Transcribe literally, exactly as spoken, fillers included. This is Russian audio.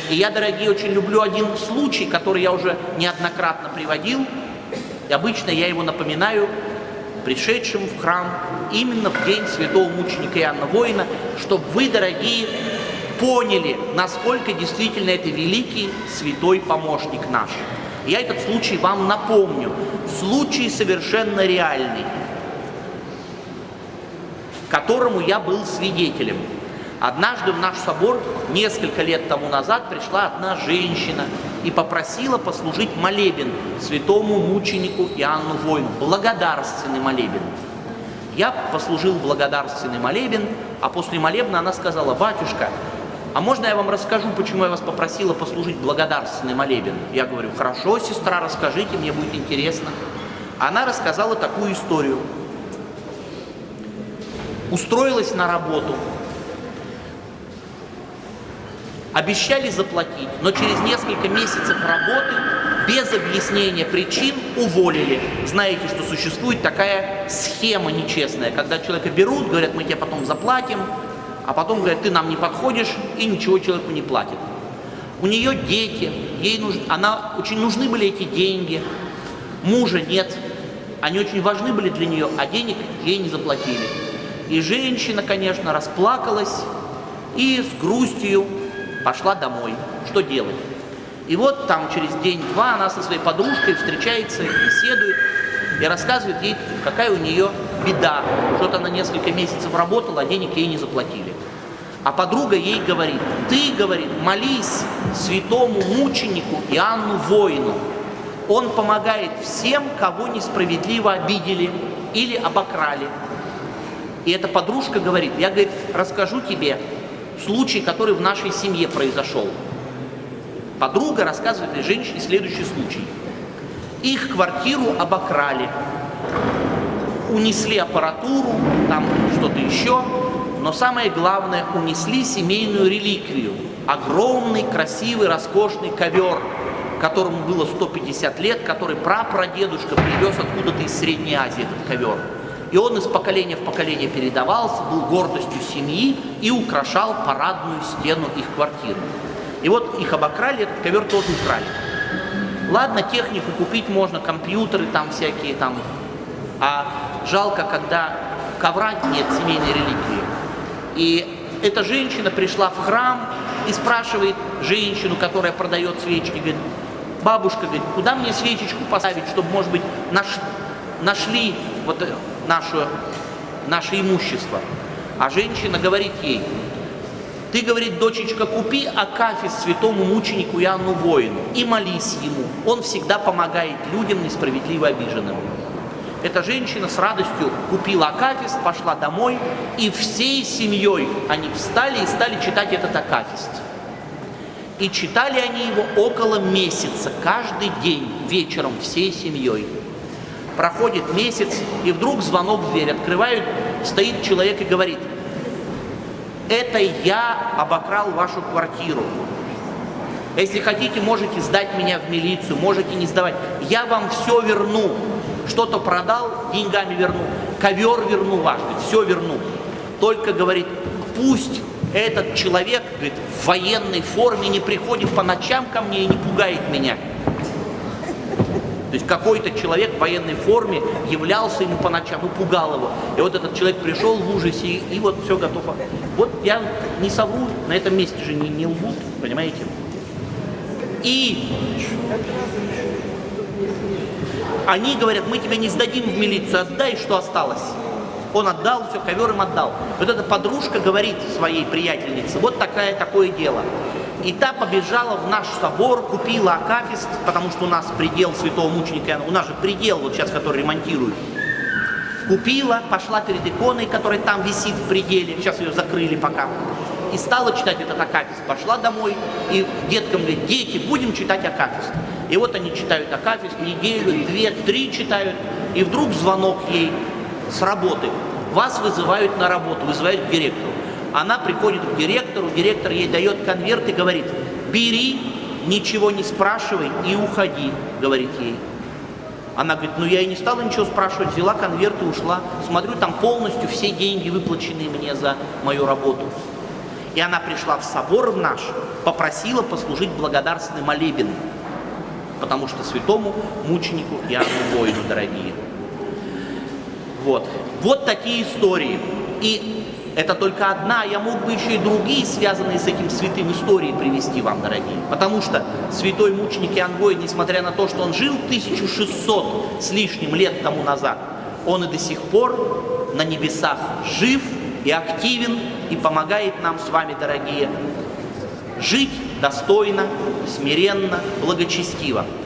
И я, дорогие, очень люблю один случай, который я уже неоднократно приводил. И обычно я его напоминаю пришедшим в храм именно в день святого мученика Иоанна Воина, чтобы вы, дорогие, поняли, насколько действительно это великий святой помощник наш. Я этот случай вам напомню. Случай совершенно реальный, которому я был свидетелем. Однажды в наш собор несколько лет тому назад пришла одна женщина и попросила послужить молебен святому мученику Иоанну Воину, благодарственный молебен. Я послужил благодарственный молебен, а после молебна она сказала: батюшка, а можно я вам расскажу, почему я вас попросила послужить благодарственный молебен? Я говорю: хорошо, сестра, расскажите, мне будет интересно. Она рассказала такую историю. Устроилась на работу, обещали заплатить, но через несколько месяцев работы без объяснения причин уволили. Знаете, что существует такая схема нечестная, когда человека берут, говорят: мы тебе потом заплатим, а потом говорят: ты нам не подходишь, и ничего человеку не платят. У нее дети, ей нужны, она, очень нужны были эти деньги, мужа нет, они очень важны были для нее, а денег ей не заплатили. И женщина, конечно, расплакалась и с грустью пошла домой. Что делать? И вот там через день-два она со своей подружкой встречается, беседует и рассказывает ей, какая у нее беда. Что-то она несколько месяцев работала, а денег ей не заплатили. А подруга ей говорит: ты, говорит, молись святому мученику Иоанну Воину. Он помогает всем, кого несправедливо обидели или обокрали. И эта подружка говорит: я, говорит, расскажу тебе случай, который в нашей семье произошел. Подруга рассказывает этой женщине следующий случай. Их квартиру обокрали, унесли аппаратуру, там что-то еще, но самое главное, унесли семейную реликвию. Огромный, красивый, роскошный ковер, которому было сто пятьдесят лет, который прапрадедушка привез откуда-то из Средней Азии, этот ковер. И он из поколения в поколение передавался, был гордостью семьи и украшал парадную стену их квартиры. И вот их обокрали, этот ковер тоже украли. Ладно, технику купить можно, компьютеры там всякие там, а жалко, когда ковра нет, семейной реликвии. И эта женщина пришла в храм и спрашивает женщину, которая продает свечки, говорит: бабушка, говорит, куда мне свечечку поставить, чтобы, может быть, наш, нашли вот наше, наше имущество. А женщина говорит ей: ты, говорит, дочечка, купи акафист святому мученику Иоанну Воину и молись ему. Он всегда помогает людям несправедливо обиженным. Эта женщина с радостью купила акафист, пошла домой, и всей семьей они встали и стали читать этот акафист. И читали они его около месяца, каждый день, вечером, всей семьей. Проходит месяц, и вдруг звонок в дверь открывают, стоит человек и говорит: это я обокрал вашу квартиру. Если хотите, можете сдать меня в милицию, можете не сдавать. Я вам все верну. Что-то продал, деньгами верну. Ковер верну ваш, все верну. Только, говорит, пусть этот человек, говорит, в военной форме не приходит по ночам ко мне и не пугает меня. То есть какой-то человек в военной форме являлся ему по ночам и пугал его. И вот этот человек пришел в ужасе, и, и вот все готово. Вот я не совру, на этом месте же не, не лгут, понимаете? И они говорят: мы тебя не сдадим в милицию, отдай, что осталось. Он отдал, все, ковер им отдал. Вот эта подружка говорит своей приятельнице: вот такая, такое дело. И та побежала в наш собор, купила акафист, потому что у нас предел святого мученика Иоанна, у нас же предел, вот сейчас, который ремонтируют. Купила, пошла перед иконой, которая там висит в пределе, сейчас ее закрыли пока, и стала читать этот акафист. Пошла домой, и деткам говорит: дети, будем читать акафист. И вот они читают акафист, неделю, две, три читают, и вдруг звонок ей с работы. Вас вызывают на работу, вызывают к директору. Она приходит к директору, директор ей дает конверт и говорит: бери, ничего не спрашивай и уходи, говорит ей. Она говорит: ну я и не стала ничего спрашивать, взяла конверт и ушла. Смотрю, там полностью все деньги выплачены мне за мою работу. И она пришла в собор в наш, попросила послужить благодарственный молебен, потому что святому мученику Иоанну Воину, дорогие. Вот. Вот такие истории. И это только одна, я мог бы еще и другие, связанные с этим святым, истории привести вам, дорогие. Потому что святой мученик Иоанн Воин, несмотря на то, что он жил тысячу шестьсот с лишним лет тому назад, он и до сих пор на небесах жив и активен, и помогает нам с вами, дорогие, жить достойно, смиренно, благочестиво.